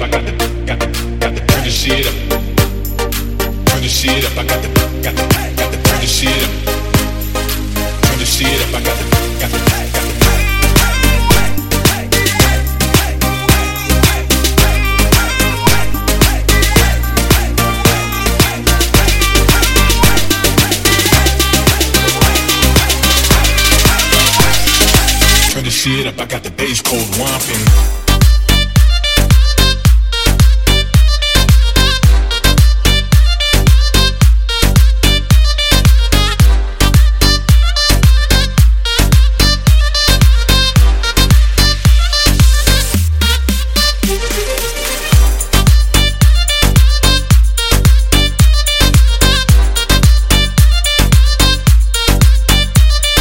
I got the turn the shit up. Turn the shit up. I got the turn the shit up. Turn the shit up. I got the shit up, I got the bass code romping.